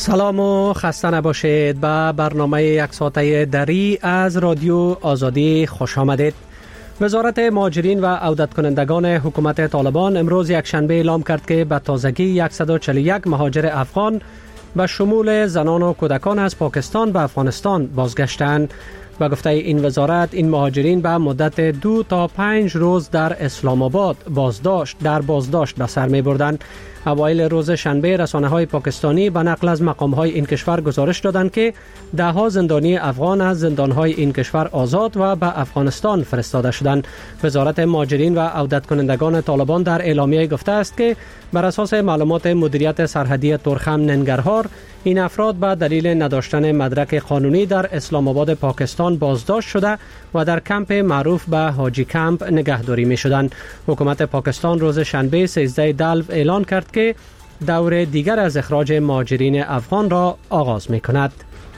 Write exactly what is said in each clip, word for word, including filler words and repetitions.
سلام و خسته نباشید. به برنامه یک ساعته دری از رادیو آزادی خوش آمدید. وزارت مهاجرین و عودت کنندگان حکومت طالبان امروز یک شنبه اعلام کرد که به تازگی صد و چهل و یک مهاجر افغان به شمول زنان و کودکان از پاکستان به افغانستان بازگشتند. به گفته این وزارت، این مهاجرین به مدت دو تا پنج روز در اسلام آباد بازداشت در بازداشت به سر می بردند. اوایل روز شنبه رسانه‌های پاکستانی به نقل از مقام‌های این کشور گزارش دادند که ده‌ها زندانی افغان از زندان‌های این کشور آزاد و به افغانستان فرستاده شدند. وزارت مهاجرین و عودت کنندگان طالبان در اعلامیه گفته است که بر اساس معلومات مدیریت سرحدی ترخم ننگرهار، این افراد به دلیل نداشتن مدرک قانونی در اسلام آباد پاکستان بازداشت شده و در کمپ معروف به حاجی کمپ نگهداری می شدند. حکومت پاکستان روز شنبه سیزده دلو اعلان کرد که دور دیگر از اخراج مهاجرین افغان را آغاز می کند.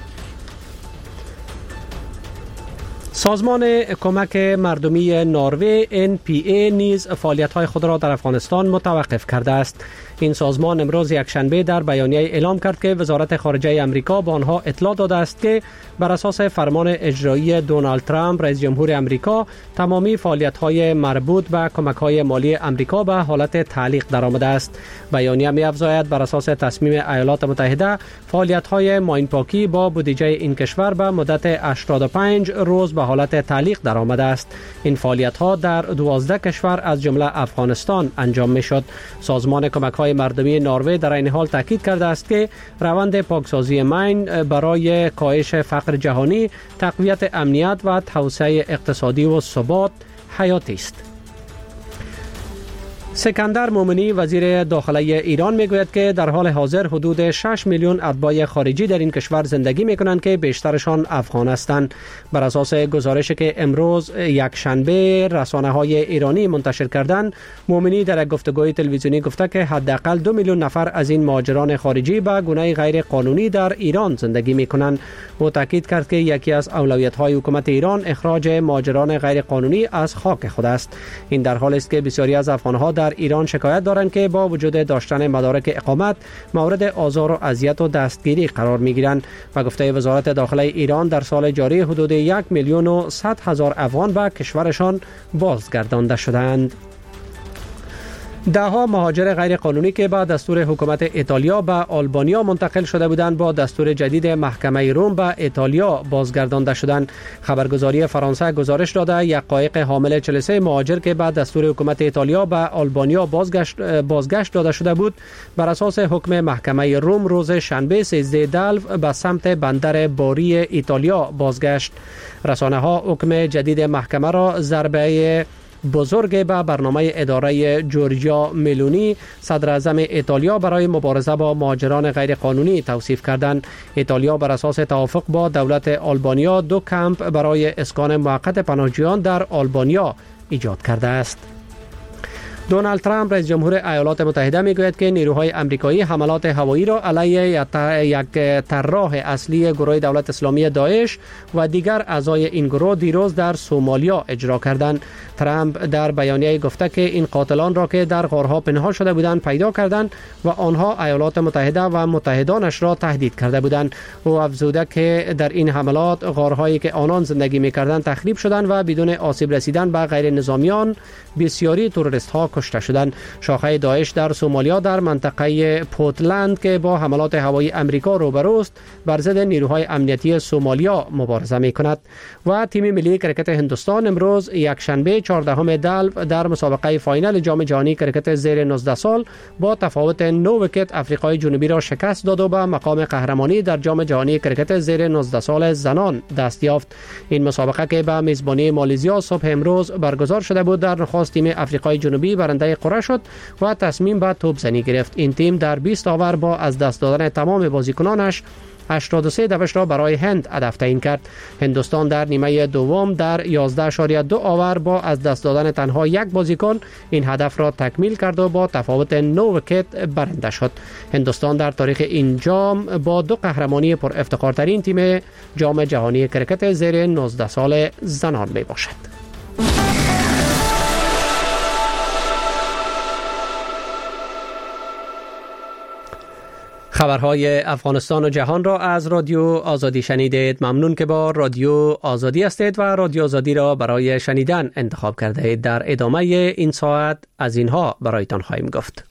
سازمان کمک مردمی نروژ ان پی ای نیز فعالیت‌های خود را در افغانستان متوقف کرده است. این سازمان امروز یک شنبه در بیانیه اعلام کرد که وزارت خارجه امریکا به آنها اطلاع داده است که بر اساس فرمان اجرایی دونالد ترامپ رئیس جمهور امریکا، تمامی فعالیت‌های مربوط به کمک‌های مالی امریکا به حالت تعلیق درآمده است. بیانیه می‌افزاید بر اساس تصمیم ایالات متحده، فعالیت‌های ماین‌پاکی با بودجه این کشور به مدت هشتاد و پنج روز به حالت تعلیق درآمده است. این فعالیت‌ها در دوازده کشور از جمله افغانستان انجام می‌شد. سازمان کمک‌های مردمی نروژ در این حال تاکید کرده است که روند پاکسازی ماین برای کاهش فقر جهانی، تقویت امنیت و توسعه اقتصادی و ثبات حیاتی است. سکندر مومنی وزیر داخله ایران میگوید که در حال حاضر حدود شش میلیون اتباع خارجی در این کشور زندگی میکنند که بیشترشان افغان هستند. بر اساس گزارشی که امروز یک شنبه رسانه‌های ایرانی منتشر کردند، مومنی در یک گفتگوی تلویزیونی گفته که حداقل دو میلیون نفر از این مهاجران خارجی به گونه غیر قانونی در ایران زندگی میکنند. او تاکید کرد که یکی از اولویت‌های حکومت ایران اخراج مهاجران غیر قانونی از خاک خود است. این در حالی است که بسیاری از افغان‌ها در ایران شکایت دارند که با وجود داشتن مدارک اقامت مورد آزار و اذیت و دستگیری قرار می‌گیرند. و گفته وزارت داخله ایران در سال جاری حدود یک میلیون و صد هزار افغان به کشورشان بازگردانده شدند. ده‌ها مهاجر غیر قانونی که با دستور حکومت ایتالیا به آلبانیا منتقل شده بودند با دستور جدید محکمه روم به ایتالیا بازگردانده شدند. خبرگزاری فرانسه گزارش داده یک قایق حامل چهل و سه مهاجر که به دستور حکومت ایتالیا به آلبانیا بازگشت بازگشت داده شده بود، بر اساس حکم محکمه روم روز شنبه سیزده دلو به سمت بندر باری ایتالیا بازگشت. رسانه‌ها حکم جدید محکمه را ضربه بزرگ به برنامه اداره جورجیا ملونی، صدر اعظم ایتالیا، برای مبارزه با مهاجران غیر قانونی توصیف کردند. ایتالیا بر اساس توافق با دولت آلبانیا دو کمپ برای اسکان موقت پناهجویان در آلبانیا ایجاد کرده است. دونالد ترامپ رئیس جمهور ایالات متحده میگوید که نیروهای آمریکایی حملات هوایی را علیه یک طراح اصلی گروه دولت اسلامی داعش و دیگر اعضای این گروه دیروز در سومالیا اجرا کردند. ترامپ در بیانیه گفته که این قاتلان را که در غارها پنهان شده بودند پیدا کردند و آنها ایالات متحده و متحدانش را تهدید کرده بودند. او افزوده که در این حملات غارهایی که آنان زندگی می‌کردند تخریب شدند و بدون آسیب رسیدن به غیر نظامیان بسیاری تروریست ها کشته شدند. شاخه داعش در سومالیا در منطقه پورتلند که با حملات هوایی امریکا روبروست، بر ضد نیروهای امنیتی سومالیا مبارزه می‌کند. و تیم ملی کرکت هندوستان امروز یک شنبه چهاردهم دلو در مسابقه فاینال جام جهانی کرکت زیر نوزده سال با تفاوت نه ویکت آفریقای جنوبی را شکست داد و به مقام قهرمانی در جام جهانی کرکت زیر نوزده سال زنان دست یافت. این مسابقه که به میزبانی مالزیا صبح امروز برگزار شده بود، در نخست تیم آفریقای جنوبی برنده قرعه شد و تصمیم به توپ زنی گرفت. این تیم در بیست آور با از دست دادن تمام بازیکنانش هشتاد و سه دفش را برای هند هدف تعیین کرد. هندوستان در نیمه دوم در یازده اشاریه دو آور با از دست دادن تنها یک بازیکن این هدف را تکمیل کرد و با تفاوت نه ویکت برنده شد. هندوستان در تاریخ این جام با دو قهرمانی پر افتخارترین تیم جام جهانی کرکت زیر نوزده سال زنان می باشد. خبرهای افغانستان و جهان را از رادیو آزادی شنیدید. ممنون که با رادیو آزادی هستید و رادیو آزادی را برای شنیدن انتخاب کرده اید. در ادامه این ساعت از اینها برایتان خواهیم گفت.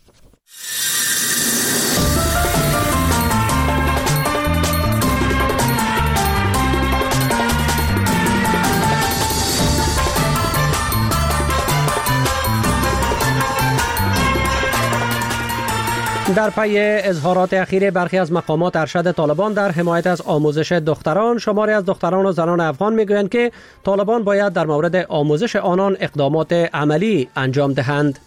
در پی اظهارات اخیر برخی از مقامات ارشد طالبان در حمایت از آموزش دختران، شماری از دختران و زنان افغان میگویند که طالبان باید در مورد آموزش آنان اقدامات عملی انجام دهند.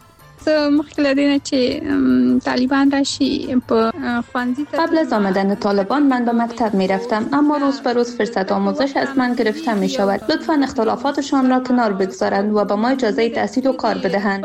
قبل از آمدن طالبان من به مکتب می رفتم، اما روز به روز فرصت آموزش از من گرفته می شود. لطفاً اختلافاتشان را کنار بگذارند و به ما اجازه تحصیل و کار بدهند.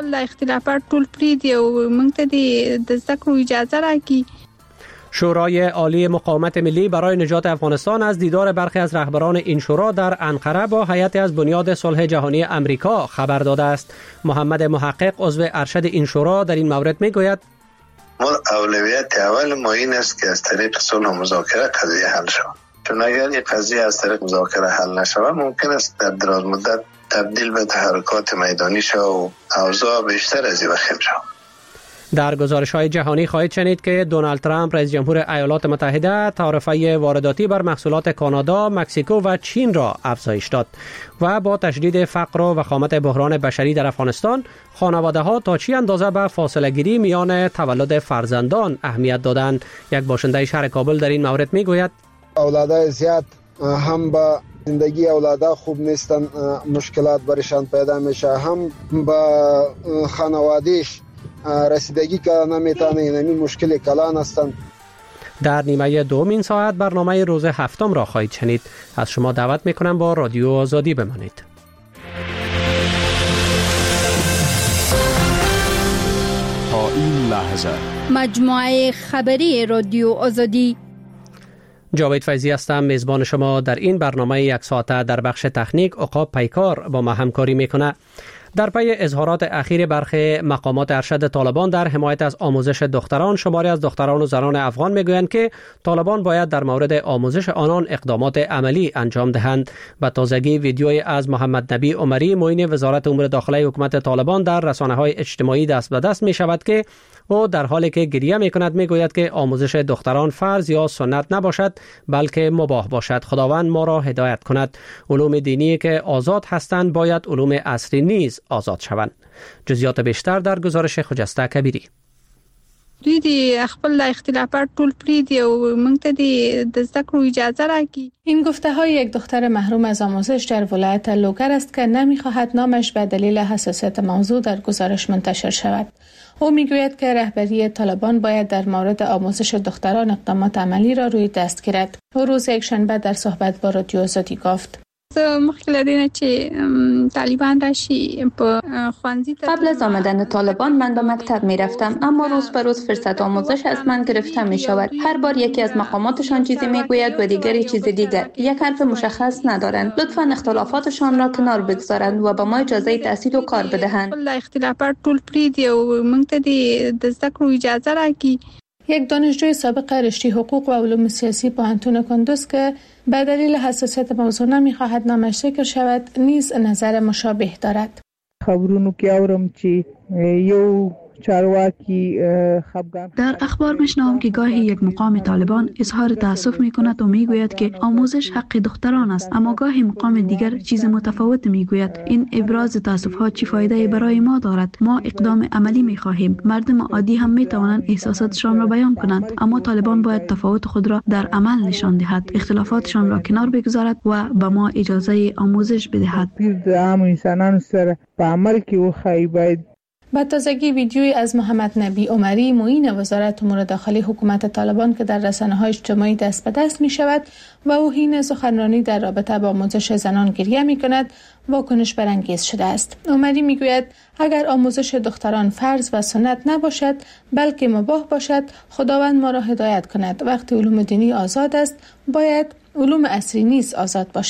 شورای عالی مقاومت ملی برای نجات افغانستان از دیدار برخی از رهبران این شورا در انقره با هیئت از بنیاد صلح جهانی امریکا خبر داده است. محمد محقق عضو ارشد این شورا در این مورد میگوید اولویت اول ما این است که از طریق صلح و مذاکره قضیه حل شود، چون اگر این قضیه از طریق مذاکره حل نشود ممکن است در دراز مدت تبدیل به تحرکات میدانی شود و اوضاع بیشتر از این وخیم شود. در گزارش‌های جهانی خواهید شنید که دونالد ترامپ رئیس جمهور ایالات متحده تعرفه وارداتی بر محصولات کانادا، مکزیکو و چین را افزایش داد و با تشدید فقر و وخامت بحران بشری در افغانستان، خانواده‌ها تا چی اندازه به فاصله گیری میان تولد فرزندان اهمیت دادند. یک باشنده شهر کابل در این مورد میگوید اولادای زیاد هم با زندگی اولادا خوب نیستن، مشکلات برشان پیدا میشه، هم با خانواده‌اش رسیدگی که نمیتونه، اینمی مشکل کلان هستند. در نیمه دوم این ساعت برنامه روز هفتم را خواهید شنید. از شما دعوت میکنم با رادیو آزادی بمانید. تا این لحظه مجموعه خبری رادیو آزادی. جاوید فیضی هستم، میزبان شما در این برنامه یک ساعته. در بخش تکنیک عقاب پیکار با ما همکاری میکنه. در پی اظهارات اخیر برخی مقامات ارشد طالبان در حمایت از آموزش دختران، شماری از دختران و زنان افغان میگویند که طالبان باید در مورد آموزش آنان اقدامات عملی انجام دهند. به تازگی ویدیویی از محمد نبی عمری، معین وزارت امور داخلی حکومت طالبان، در رسانه‌های اجتماعی دست به دست می شود که او در حالی که گریه می کند می گوید که آموزش دختران فرض یا سنت نباشد بلکه مباح باشد. خداوند ما را هدایت کند. علوم دینی که آزاد هستند باید علوم عصری نیز آزاد شوند. جزئیات بیشتر در گزارش خجسته کبیری. دوی د خپل اختلافات ټول پریدي او موږ ته د زده کړو اجازه راکړي. این گفته های یک دختر محروم از آموزش در ولایت لوگر است که نمیخواهد نامش به دلیل حساسیت موضوع در گزارش منتشر شود. او میگوید که رهبری طالبان باید در مورد آموزش دختران اقدامات عملی را روی دست گیرد. او روز یکشنبه در صحبت با رادیو آزادی گفت: قبل از آمدن طالبان من به مکتب می رفتم، اما روز به روز فرصت آموزش از من گرفته می شود. هر بار یکی از مقاماتشان چیزی می گوید و دیگری چیز دیگر، یک حرف مشخص ندارند. لطفاً اختلافاتشان را کنار بگذارند و به ما اجازه تحصیل و کار بدهند. یک دانشجوی سابق رشته حقوق و علوم سیاسی پوهنتون کندوز که به دلیل حساسیت موضوع نمی‌خواهد نامش ذکر شود نیز نظر مشابه دارد. خبرونو کې اورم چې یو چارواکی خفگان در اخبار میشنوم که گاهی یک مقام طالبان اظهار تأسف میکند و میگوید که آموزش حق دختران است، اما گاهی مقام دیگر چیز متفاوت میگوید. این ابراز تأسف ها چه فایده برای ما دارد؟ ما اقدام عملی میخواهیم. مردم عادی هم میتوانند احساساتشان را بیان کنند، اما طالبان باید تفاوت خود را در عمل نشان دهد، اختلافاتشان را کنار بگذارد و به ما اجازه آموزش بدهد. عام انسانان سره په عمل کې وخایي. باید با تازگی ویدیویی از محمد نبی عمری، معین وزارت امور داخلی حکومت طالبان که در رسانه‌های اجتماعی دست به دست می شود و او حین سخنرانی در رابطه با آموزش زنان گریه می کند، واکنش برانگیز شده است. عمری می گوید اگر آموزش دختران فرض و سنت نباشد بلکه مباح باشد، خداوند ما را هدایت کند. وقتی علوم دینی آزاد است باید علوم عصری نیز آزاد باشد.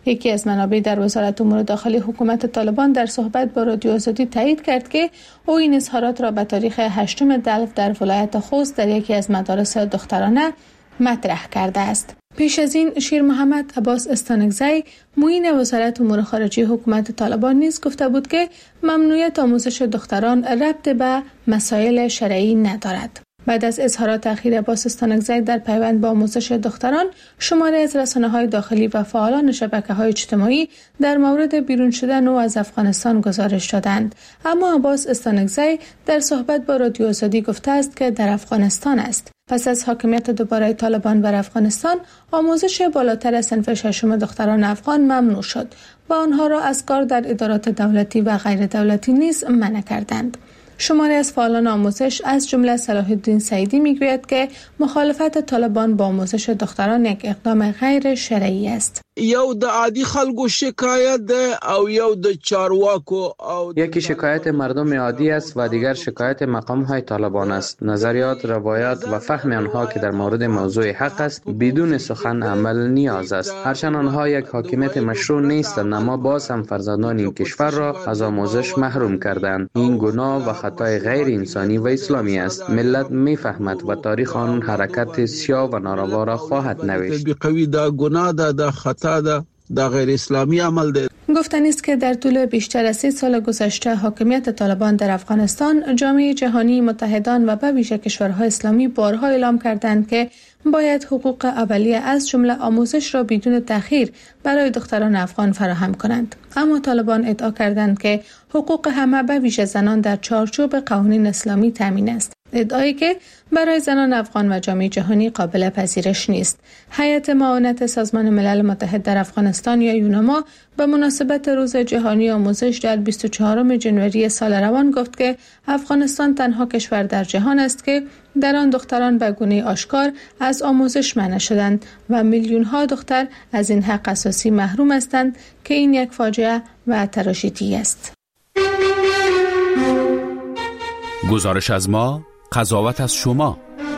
یکی از منابع در وزارت امور داخلی حکومت طالبان در صحبت با رادیو آزادی تایید کرد که او این اظهارات را به تاریخ هشتم دلف در ولایت خوست در یکی از مدارس دخترانه مطرح کرده است. پیش از این شیر محمد عباس استانکزی معین وزارت امور خارجه حکومت طالبان نیز گفته بود که ممنوعیت آموزش دختران ربط به مسائل شرعی ندارد. بعد از اظهارات اخیر عباس استانکزی در پیوند با آموزش دختران، شماری از رسانه‌های داخلی و فعالان شبکه‌های اجتماعی در مورد بیرون شدن او از افغانستان گزارش دادند. اما عباس استانکزی در صحبت با رادیو آزادی گفته است که در افغانستان است. پس از حاکمیت دوباره طالبان بر افغانستان، آموزش بالاتر از صنف ششم دختران افغان ممنوع شد و آنها را از کار در ادارات دولتی و غیر دولتی نیز منع کردند. شماری از فعالان آموزش از جمله صلاح الدین سعیدی میگوید که مخالفت طالبان با آموزش دختران یک اقدام غیر شرعی است. یو د عادی خلکو شکایت ده او یو د چارواکو او یکی شکایت مردم عادی است و دیگر شکایت مقام های طالبان است. نظریات، روایات و فهم آنها که در مورد موضوع حق است بدون سخن عمل نیاز است. هرچند آنها یک حاکمیت مشروع نیستند اما باز هم فرزندان این کشور را از آموزش محروم کردند. این گناه و خطای غیر انسانی و اسلامی است. ملت میفهمد و تاریخ آن حرکت سیاه و ناروا را خواهد نوشت. بقوی دا گناه دا دا خطا دا دا غیر اسلامی عمل ده. گفتنی است که در طول بیشتر از سه سال گذشته حاکمیت طالبان در افغانستان، جامعه جهانی، متحدان و به ویژه کشورهای اسلامی بارها اعلام کردند که باید حقوق اولیه از جمله آموزش را بدون تأخیر برای دختران افغان فراهم کنند. اما طالبان ادعا کردند که حقوق همه به ویژه زنان در چارچوب قوانین اسلامی تامین است. ادعایی که برای زنان افغان و جامعه جهانی قابل پذیرش نیست. هیئت معاونت سازمان ملل متحد در افغانستان یا یونما به مناسبت روز جهانی آموزش در بیست و چهارم ژانویه سال روان گفت که افغانستان تنها کشور در جهان است که در آن دختران به گونه آشکار از آموزش منع شدند و میلیون ها دختر از این حق اساسی محروم هستند که این یک فاجعه و تراژدی است. گزارش از ما، قضاوت از شما.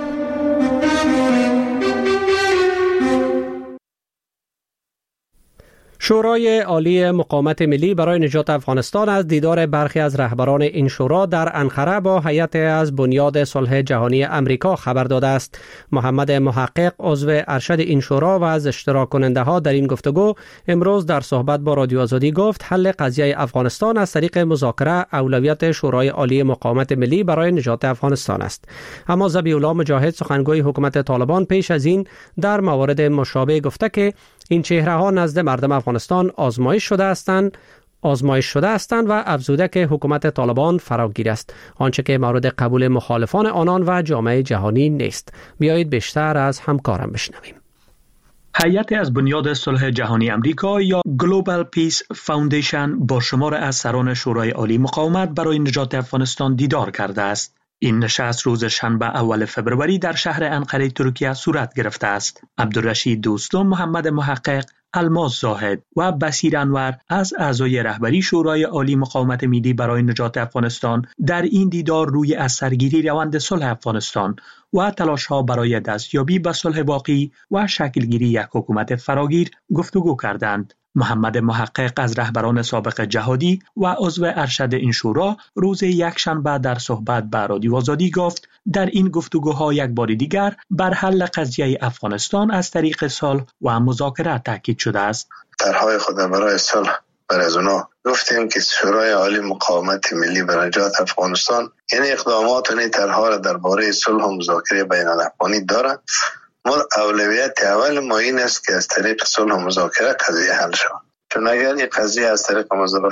شورای عالی مقاومت ملی برای نجات افغانستان از دیدار برخی از رهبران این شورا در انقره با هیئت از بنیاد صلح جهانی امریکا خبر داده است. محمد محقق عضو ارشد این شورا و از اشتراک کننده ها در این گفتگو امروز در صحبت با رادیو آزادی گفت حل قضیه افغانستان از طریق مذاکره اولویت شورای عالی مقاومت ملی برای نجات افغانستان است. اما ذبیح الله مجاهد سخنگوی حکومت طالبان پیش از این در موارد مشابه گفته که این چهره ها نزد مردم افغانستان آزمایش شده هستند آزمایش شده هستند و افزوده که حکومت طالبان فراگیر است، آنچه که مورد قبول مخالفان آنان و جامعه جهانی نیست. بیایید بیشتر از همکارم بشنویم. هیئت از بنیاد صلح جهانی امریکا یا گلوبال پیس فاوندیشن با شمار از سران شورای عالی مقاومت برای نجات افغانستان دیدار کرده است. این نشست روز شنبه اول فبروری در شهر انقره ترکیه صورت گرفته است. عبدالرشید دوستم، محمد محقق، الماس زاهد و بصیر انور از اعضای رهبری شورای عالی مقاومت ملی برای نجات افغانستان در این دیدار روی از سرگیری روند صلح افغانستان و تلاش‌ها برای دستیابی به صلح واقعی و شکلگیری یک حکومت فراگیر گفتگو کردند. محمد محقق از رهبران سابق جهادی و عضو ارشد این شورا روز یکشنبه در صحبت با رادیو آزادی گفت در این گفتگوها یک بار دیگر بر حل قضیه افغانستان از طریق صلح و مذاکره تاکید شده است. طرحهای خود برای صلح برای از اونا گفتیم که شورای عالی مقاومت ملی برای نجات افغانستان یعنی اقدامات و طرحها را درباره صلح و مذاکره بین الافغانی دارد. ما اولویت اول ما این است که از طریق صلح و مذاکره قضیه حل شود. چون اگر این قضیه از طریق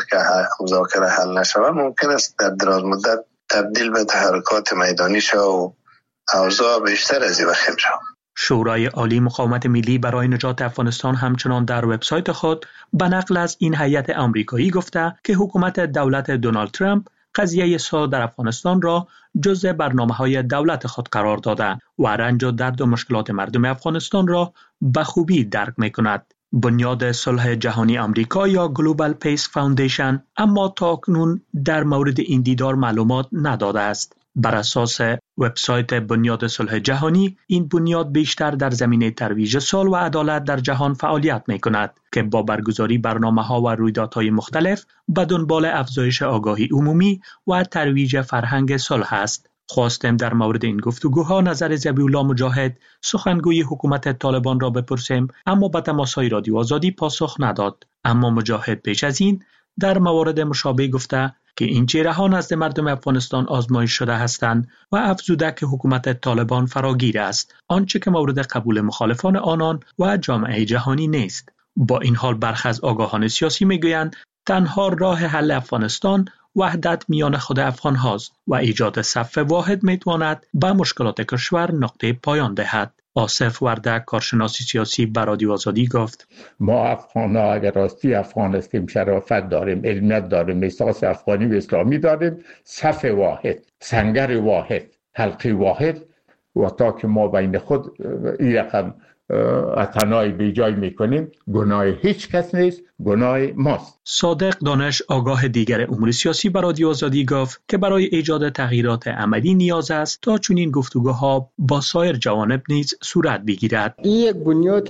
مذاکره حل نشود ممکن است در دراز مدت تبدیل به تحرکات میدانی شود و اوضاع بیشتر از این وخیم شود. شورای عالی مقاومت ملی برای نجات افغانستان همچنان در وبسایت خود به نقل از این هیئت آمریکایی گفته که حکومت دولت دونالد ترامپ قضیه صلح در افغانستان را جزء برنامه‌های دولت خود قرار داده و رنج و درد و مشکلات مردم افغانستان را به خوبی درک می‌کند. بنیاد صلح جهانی امریکا یا گلوبال پیس فاوندیشن اما تاکنون در مورد این دیدار معلومات نداده است. بر اساس وبسایت بنیاد صلح جهانی، این بنیاد بیشتر در زمینه ترویج صلح و عدالت در جهان فعالیت می کند که با برگزاری برنامه‌ها و رویدادهای مختلف به دنبال افزایش آگاهی عمومی و ترویج فرهنگ صلح است. خواستیم در مورد این گفتگوها نظر ذبیح‌الله مجاهد، سخنگوی حکومت طالبان را بپرسیم، اما به تماس‌های رادیو آزادی پاسخ نداد. اما مجاهد پیش از این در موارد مشابه گفته که این چهره‌ها نزد مردم افغانستان آزمایش شده هستند و افزوده که حکومت طالبان فراگیر است، آنچه که مورد قبول مخالفان آنان و جامعه جهانی نیست. با این حال برخی از آگاهان سیاسی میگویند تنها راه حل افغانستان وحدت میان خود افغان هاست و ایجاد صف واحد میتواند به مشکلات کشور نقطه پایان دهد. آصف وردک، کارشناس سیاسی، به رادیو آزادی گفت: ما افغان ها اگر راستی افغان هستیم، شرافت داریم، علمیت داریم، احساس افغانی و اسلامی داریم، صف واحد، سنگر واحد، حلقه واحد و تا که ما بین خود این رقم اتنایی بی جای میکنیم، گناه هیچ کس نیست، گناه ماست. صادق دانش، آگاه دیگر امور سیاسی، به رادیو آزادی گفت که برای ایجاد تغییرات عملی نیاز است تا چنین گفتگوها با سایر جوانب نیز صورت بگیرد. این یک بنیاد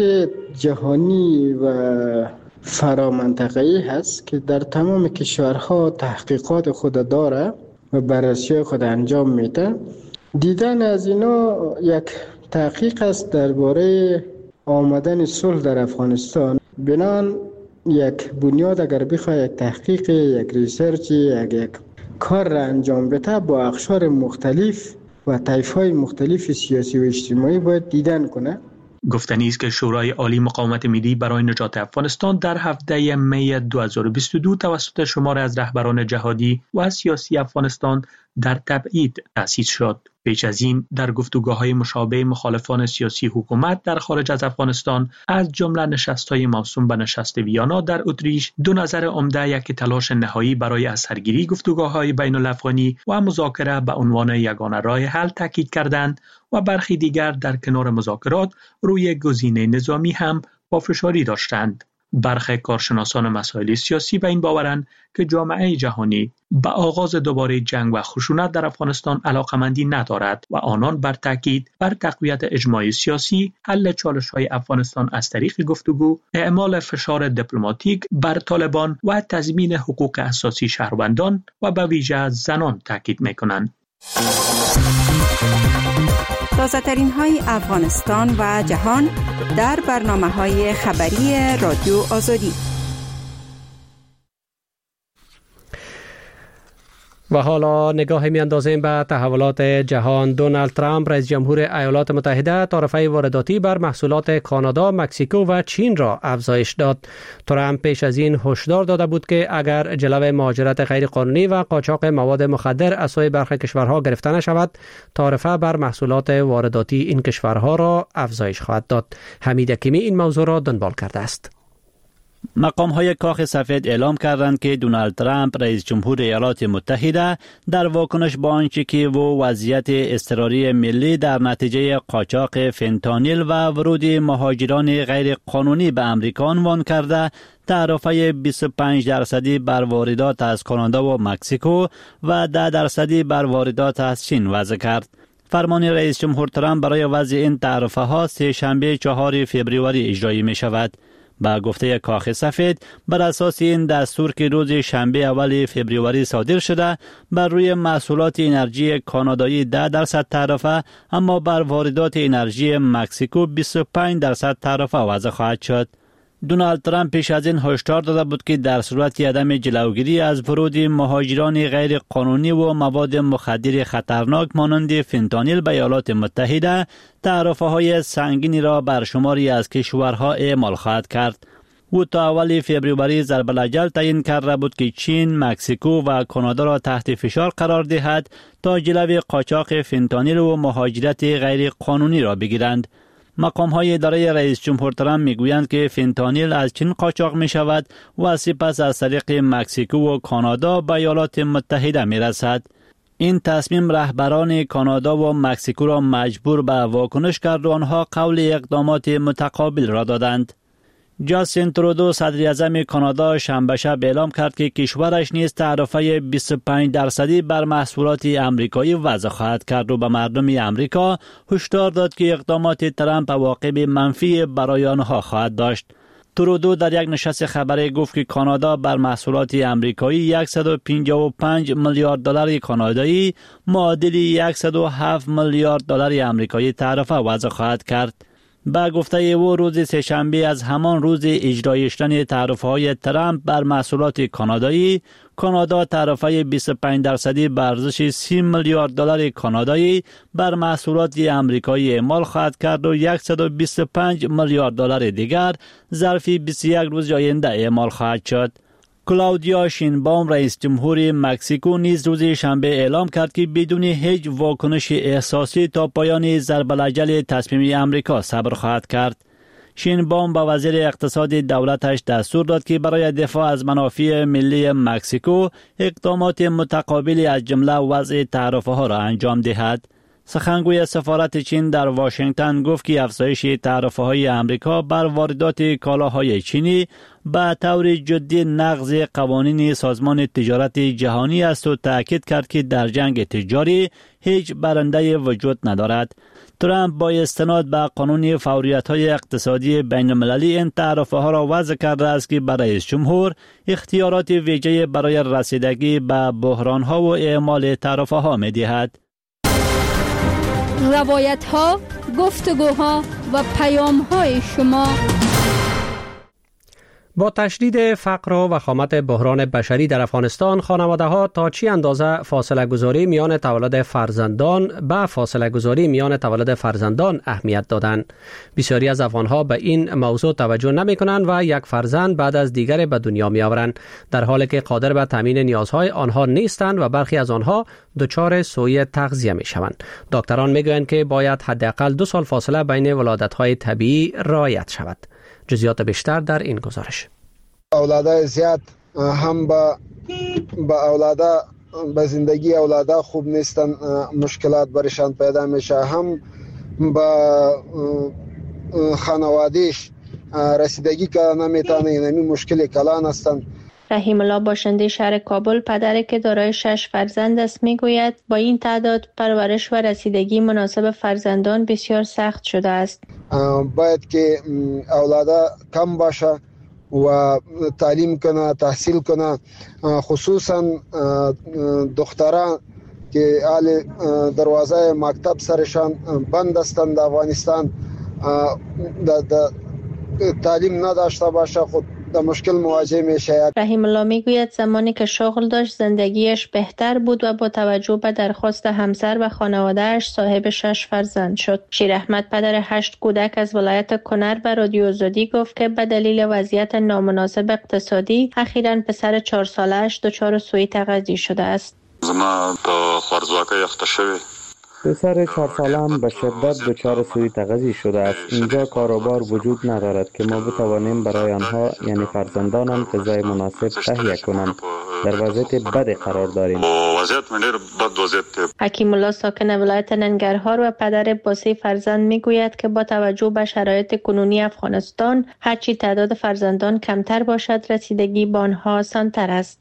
جهانی و فرامنطقه‌ای هست که در تمام کشورها تحقیقات خود داره و بررسی خود انجام میده. دیدن از اینا یک تحقیق است درباره آمدن صلح در افغانستان. بنان یک بنیاد اگر بخواد یک تحقیق، یک ریسرچ، یک, یک کار را انجام بده، با اقشار مختلف و طیف‌های مختلف سیاسی و اجتماعی باید دیدن کنه. گفتنی است که شورای عالی مقاومت ملی برای نجات افغانستان در هفده می دو هزار و بیست و دو توسط شمار از رهبران جهادی و سیاسی افغانستان در تبعید تأسیس شد. پیش از این در گفتگوهای مشابه مخالفان سیاسی حکومت در خارج از افغانستان، از جمله نشست‌های موسوم به نشست ویانا در اتریش، دو نظر عمده یک تلاش نهایی برای از سرگیری گفتگوهای بین الافغانی و مذاکره به عنوان یگانه راه حل تاکید کردند و برخی دیگر در کنار مذاکرات روی گزینه نظامی هم پافشاری داشتند. برخی کارشناسان مسائل سیاسی به این باورند که جامعه جهانی به آغاز دوباره جنگ و خشونت در افغانستان علاقمندی ندارد و آنان بر تاکید بر تقویت اجماع سیاسی، حل چالش‌های افغانستان از طریق گفتگو، اعمال فشار دیپلماتیک بر طالبان و تضمین حقوق اساسی شهروندان و به ویژه زنان تاکید می‌کنند. تازه ترین های افغانستان و جهان در برنامه های خبری رادیو آزادی. و حالا نگاه می اندازیم به تحولات جهان. دونالد ترامپ رئیس جمهور ایالات متحده تعرفه وارداتی بر محصولات کانادا، مکزیکو و چین را افزایش داد. ترامپ پیش از این هشدار داده بود که اگر جلو مهاجرت غیرقانونی و قاچاق مواد مخدر از سوی برخی کشورها گرفته نشود، تعرفه بر محصولات وارداتی این کشورها را افزایش خواهد داد. حمید حکیمی این موضوع را دنبال کرده است. مقام‌های کاخ سفید اعلام کردند که دونالد ترامپ رئیس جمهور ایالات متحده در واکنش به آنچه که و وضعیت اضطراری ملی در نتیجه قاچاق فنتانیل و ورود مهاجران غیر قانونی به امریکا عنوان کرده، تعرفه بیست و پنج درصدی بر واردات از کانادا و مکزیکو و ده درصدی بر واردات از چین وضع کرد. فرمان رئیس جمهور ترامپ برای وضع این تعرفه ها سه شنبه چهار فوریه اجرایی می شود. با گفته کاخ سفید، بر اساس این دستور که روز شنبه اول فوریه صادر شده، بر روی محصولات انرژی کانادایی ده درصد تعرفه، اما بر واردات انرژی مکزیکو بیست و پنج درصد تعرفه وضع خواهد شد. دونالد ترامپ پیش از این هشدار داده بود که در صورت عدم جلوگیری از ورود مهاجران غیر قانونی و مواد مخدر خطرناک مانند فنتانیل به ایالات متحده، تعرفه های سنگینی را بر شماری از کشورها اعمال خواهد کرد. او تا اول فوریه ضرب الاجل تعیین کرده بود که چین، مکزیکو و کانادا را تحت فشار قرار دهد تا جلوی قاچاق فنتانیل و مهاجرت غیر قانونی را بگیرند. مقام‌های اداره رئیس جمهور ترامپ میگویند که فنتانیل از چین قاچاق می شود و سپس از طریق مکزیکو و کانادا به ایالات متحده می رسد. این تصمیم رهبران کانادا و مکزیکو را مجبور به واکنش کرد و آنها قول اقدامات متقابل را دادند. جاستین ترودو صدر اعظم کانادا شنبه شب اعلام کرد که کشورش نیز تعرفه بیست و پنج درصدی بر محصولات امریکایی وضع خواهد کرد و به مردم امریکا هشدار داد که اقدامات ترامپ عواقب منفی برای آنها خواهد داشت. ترودو در یک نشست خبری گفت که کانادا بر محصولات امریکایی صد و پنجاه و پنج میلیارد دلار کانادایی معادل صد و هفت میلیارد دلار امریکایی تعرفه وضع خواهد کرد. با گفته او روز سه‌شنبه از همان روز اجرای شدن تعرفه‌های ترامپ بر محصولات کانادایی، کانادا تعرفه بیست و پنج درصدی به ارزش سی میلیارد دلار کانادایی بر محصولات امریکایی اعمال خواهد کرد و صد و بیست و پنج میلیارد دلار دیگر ظرف بیست و یک روز آینده اعمال خواهد شد. کلاودیا شینباوم رئیس جمهور مکزیکو نیز روز شنبه اعلام کرد که بدون هیچ واکنش احساسی تا پایان ضرب الاجل تصمیم امریکا صبر خواهد کرد. شینباوم با وزیر اقتصاد دولتش دستور داد که برای دفاع از منافع ملی مکزیکو اقدامات متقابلی از جمله وضع تعرفه ها را انجام دهد. سخنگوی سفارت چین در واشنگتن گفت که افزایش تعرفه های امریکا بر واردات کالاهای چینی به طور جدی نقض قوانین سازمان تجارت جهانی است و تأکید کرد که در جنگ تجاری هیچ برنده وجود ندارد. ترامپ با استناد به قانون فوریت‌های اقتصادی بین‌المللی این تعرفه ها را وضع کرده است که برای رئیس جمهور اختیارات ویژه برای رسیدگی به بحران‌ها و اعمال تعرفه ها می‌دهد. روایت ها، گفتگوها و پیام های شما. با تشدید فقر و وخامت بحران بشری در افغانستان، خانواده ها تا چی اندازه فاصله گذاری میان تولد فرزندان به فاصله گذاری میان تولد فرزندان اهمیت دادند. بسیاری از افغان ها به این موضوع توجه نمی کنند و یک فرزند بعد از دیگر به دنیا می آورند، در حالی که قادر به تامین نیازهای آنها نیستند و برخی از آنها دچار سوء تغذیه می شوند. دکتران می گویند که باید حداقل دو سال فاصله بین ولادت های طبیعی رعایت شود. جزئیات بیشتر در این گزارش. اولادای زیاد هم با با اولادا به زندگی اولادا خوب نیستن، مشکلات برشان پیدا میشه، هم با خانوادهش رسیدگی که نمیتونه، اینمی مشکل کلان هستن. رحیم الله باشنده شهر کابل، پدری که دارای شش فرزند است، میگوید با این تعداد پرورش و رسیدگی مناسب فرزندان بسیار سخت شده است. باید که اولادا کم باشه و تعلیم کنه، تحصیل کنه، خصوصا دختران که حال دروازه مکتب سرشان بند هستند در افغانستان، تعلیم نداشته باشه خود در مشکل مواجه میشه. رحیم الله میگوید زمانی که شغل داشت زندگیش بهتر بود و با توجه به درخواست همسر و خانواده‌اش صاحب شش فرزند شد. شیر احمد، پدر هشت کودک از ولایت کنر، به رادیو آزادی گفت که به دلیل وضعیت نامناسب اقتصادی اخیراً پسر چهار ساله‌اش دچار سوء تغذیه شده است. زما په خوارزواکۍ اخته شوی پسر چهار سالم به شدت دچار سوء تغذیه شده است. اینجا کاروبار وجود ندارد که ما بتوانیم برای آنها یعنی فرزندانم غذای مناسب تهیه کنم. در وضعیت بد قرار داریم. حکیم الله ساکن ولایت ننگرهار و پدر با سه فرزند میگوید که با توجه به شرایط کنونی افغانستان هرچی تعداد فرزندان کمتر باشد رسیدگی به آنها آسان‌تر است.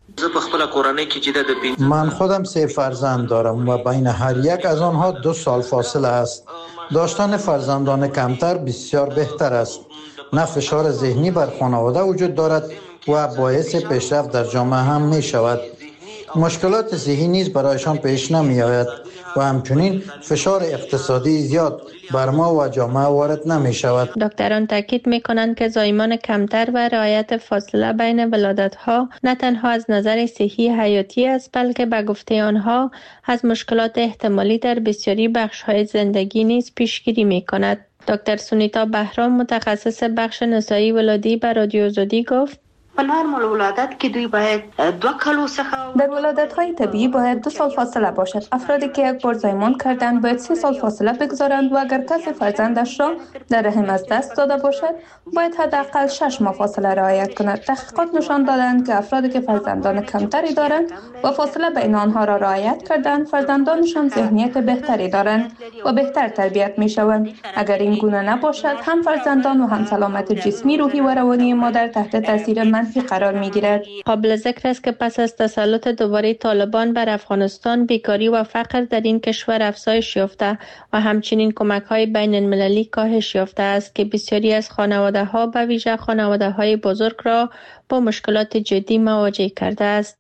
من خودم سه فرزند دارم و بین هر یک از آنها دو سال فاصله است. داشتن فرزندان کمتر بسیار بهتر است. نه فشار ذهنی بر خانواده وجود دارد و باعث پیشرفت در جامعه هم می شود. مشکلات صحی نیز برایشان پیش نمی آید و همچنین فشار اقتصادی زیاد بر ما و جامعه وارد نمی شود. دکتران تاکید می کنند که زایمان کمتر و رعایت فاصله بین ولادت‌ها نه تنها از نظر صحی حیاتی است، بلکه به گفته آنها از مشکلات احتمالی در بسیاری بخش‌های زندگی نیز پیشگیری می کند. دکتر سونیتا بهرام، متخصص بخش نسایی ولادی، به رادیو آزادی گفت: په نارمل ولادت کې دوی باید دو کلو څخه در ولادت‌های طبیعی باید دو سال فاصله باشد. افرادی که یک بار زایمان کردند باید سه سال فاصله بگذارند و اگر کسی فرزندش را در رحم از دست داده باشد باید حداقل شش ماه فاصله رعایت کند. تحقیقات نشان دادند که افرادی که فرزندان کمتری دارند و فاصله بین آنها را رعایت کردند فرزندانشان ذهنیت بهتری دارند و بهتر تربیت می‌شوند. اگر این گونه نباشد هم فرزندان و هم سلامت جسمی، روحی و روانی مادر تحت تاثیر منفی قرار می‌گیرد. قابل ذکر است که پس از تسلط دوباره طالبان بر افغانستان بیکاری و فقر در این کشور افزایش یافته و همچنین کمک‌های بین المللی کاهش یافته است که بسیاری از خانواده‌ها به ویژه خانواده‌های بزرگ را با مشکلات جدی مواجه کرده است.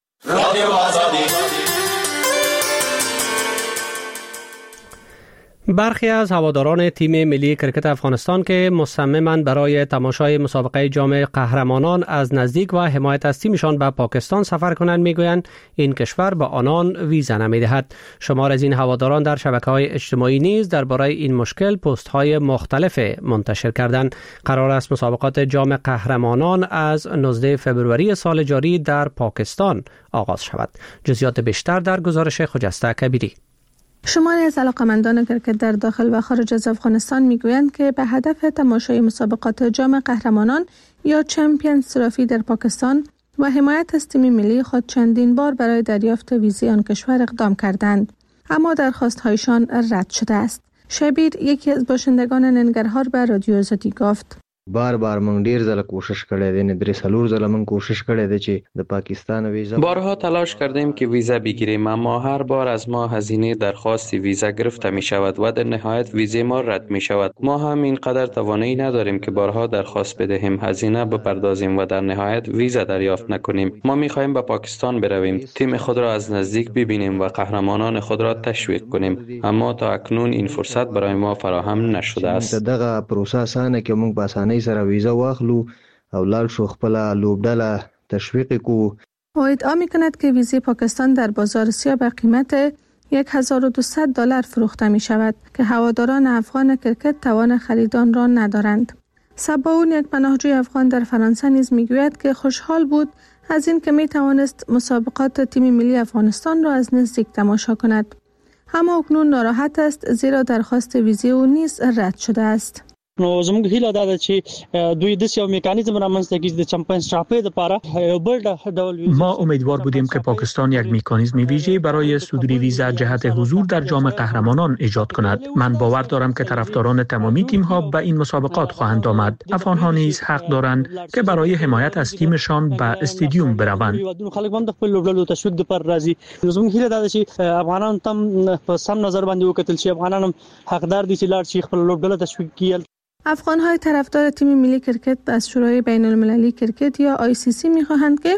برخی از هواداران تیم ملی کرکت افغانستان که مصممند برای تماشای مسابقه جام قهرمانان از نزدیک و حمایت از تیمشان به پاکستان سفر کنند میگویند این کشور به آنان ویزا نمیدهد. شمار از این هواداران در شبکه‌های اجتماعی نیز درباره این مشکل پست‌های مختلف منتشر کردند. قرار است مسابقات جام قهرمانان از نوزدهم فوریه سال جاری در پاکستان آغاز شود. جزئیات بیشتر در گزارش خجسته کبیری. شماری از علاقمندان کرکت در داخل و خارج از افغانستان میگویند که به هدف تماشای مسابقات جام قهرمانان یا چمپیونز ترافی در پاکستان و حمایت از تیم ملی خود چندین بار برای دریافت ویزای آن کشور اقدام کردند، اما درخواست‌هایشان رد شده است. شبیر یکی از باشندگان ننگرهار به رادیو آزادی گفت: بار بار مونږ ډیر ځله کوشش کړی دی، نه درې څلور ځله مونږ کوشش کړی دی چې د پاکستان ویزا. بارها تلاش کردیم که ویزا بگیریم، اما هر بار از ما هزینه درخواست ویزا گرفته می شود و در نهایت ویزای ما رد می شود. ما هم اینقدر توانایی نداریم که بارها درخواست بدهیم، هزینه بپردازیم و در نهایت ویزا دریافت نکنیم. ما می خواهیم به پاکستان برویم، تیم خود را از نزدیک ببینیم و قهرمانان خود را تشویق کنیم، اما تا اکنون این فرصت برای ما فراهم نشده است. دغه پروسه اسانه که مونږ په اسانۍ سره ویزا واخلو او لاړ شو خپل لوبډله تشویق کو. او ادعا می‌کند که ویزای پاکستان در بازار سیاه به قیمت هزار و دویست دلار فروخته می شود که هواداران افغان کرکت توان خرید آن را ندارند. صباون، یک پناهجوی افغان در فرانسه نیز میگوید که خوشحال بود از این که می توانست مسابقات تیم ملی افغانستان را از نزدیک تماشا کند، اما اکنون ناراحت است زیرا درخواست ویزای او نیز رد شده است. نو زموږ هیله دا ده چې دوی د یو میکانیزم رامنځته کړي د چمپیونز ترافی لپاره بل ډول. ما امیدوار بودیم که پاکستان یک میکانیزم ویژه برای صدور ویزا جهت حضور در جام قهرمانان ایجاد کند. من باور دارم که طرفداران تمامی تیم‌ها به این مسابقات خواهند آمد. افغان‌ها نیز حق دارند که برای حمایت از تیمشان به استادیوم بروند. خلک باندې خپل لوبډلو تشویق لپاره راځي. زموږ هیله دا ده چې افغانان تم په سم نظر باندې وکتل شي، افغانان هم حقدار دي چې لاړ شي خپل لوبډله تشویق کړي. افغان‌های طرفدار تیم ملی کرکت از شورای بین المللی کرکت یا آی سی سی می‌خواهند که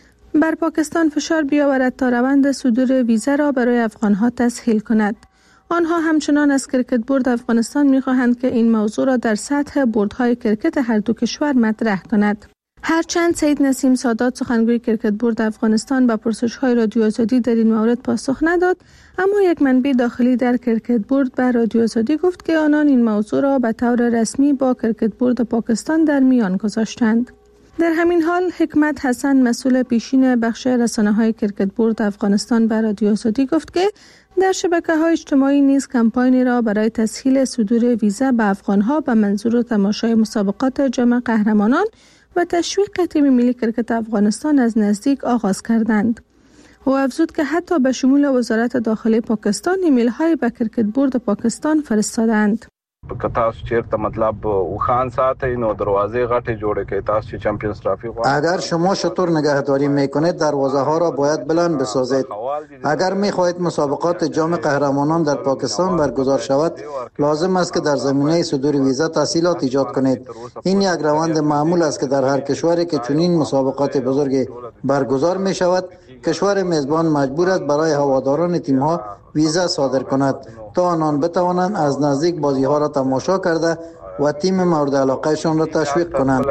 بر پاکستان فشار بیاورد تا روند صدور ویزا را برای افغان‌ها تسهیل کند. آنها همچنان از کرکت بورد افغانستان می‌خواهند که این موضوع را در سطح بوردهای کرکت هر دو کشور مطرح کند. هرچند سید نسیم سادات، سخنگوی کرکت بورد افغانستان، به پرسش‌های رادیو آزادی در این مورد پاسخ نداد، اما یک منبع داخلی در کرکت بورد به رادیو آزادی گفت که آنان این موضوع را به طور رسمی با کرکت بورد پاکستان در میان گذاشتند. در همین حال حکمت حسن، مسئول پیشین بخش رسانه‌های کرکت بورد افغانستان، به رادیو آزادی گفت که در شبکه‌های اجتماعی نیز کمپاینی را برای تسهیل صدور ویزا به افغان‌ها به منظور تماشای مسابقات جام قهرمانان و تشویق تیم ملی کرکت افغانستان از نزدیک آغاز کردند. او افزود که حتی به شمول وزارت داخلی پاکستان ایمیل‌های به کرکت بورد پاکستان فرستادند. که تاسو چیرته مطلب وخان ساتي نو دروازه غټه جوړه کړئ، تاسو چې چمپیونز ترافی اگر شما شطور نگهداری میکنید دروازه ها را باید بلند بسازید. اگر میخواهید مسابقات جام قهرمانان در پاکستان برگزار شود لازم است که در زمینه صدور ویزا تسهیلات ایجاد کنید. این یک روند معمول است که در هر کشوری که چنین مسابقات بزرگی برگزار می شود کشور میزبان مجبور است برای هواداران تیم ها ویزا صادر کند تا آنان بتوانند از نزدیک بازی ها را تماشا کرده و تیم مورد علاقه شان را تشویق کنند.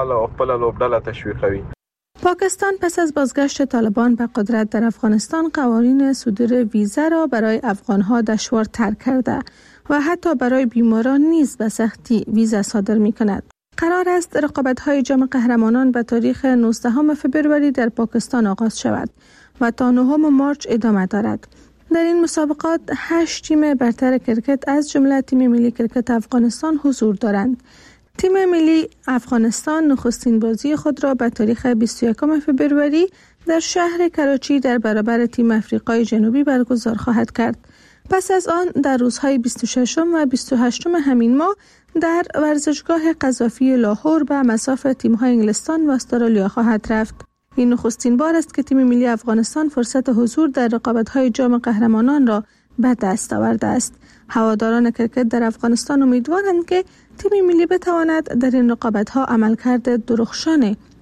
پاکستان پس از بازگشت طالبان به قدرت در افغانستان قوانین صدور ویزا را برای افغانها دشوارتر کرده و حتی برای بیماران نیز به سختی ویزا صادر می کند. قرار است رقابت‌های جام قهرمانان به تاریخ نوزدهم فوریه در پاکستان آغاز شود و تا نهم مارچ ادامه دارد. در این مسابقات هشت تیم برتر کرکت از جمله تیم ملی کرکت افغانستان حضور دارند. تیم ملی افغانستان نخستین بازی خود را به تاریخ بیست و یکم فوریه در شهر کراچی در برابر تیم افریقای جنوبی برگزار خواهد کرد. پس از آن در روزهای بیست و ششم و بیست و هشتم همین ماه در ورزشگاه قذافی لاهور به مصاف تیم‌های انگلستان و استرالیا خواهد رفت. این نخستین بار است که تیم ملی افغانستان فرصت حضور در رقابت‌های جام قهرمانان را به دست آورده است. هواداران کرکت در افغانستان امیدوارند که تیم ملی بتواند در این رقابت‌ها عملکرد درخشان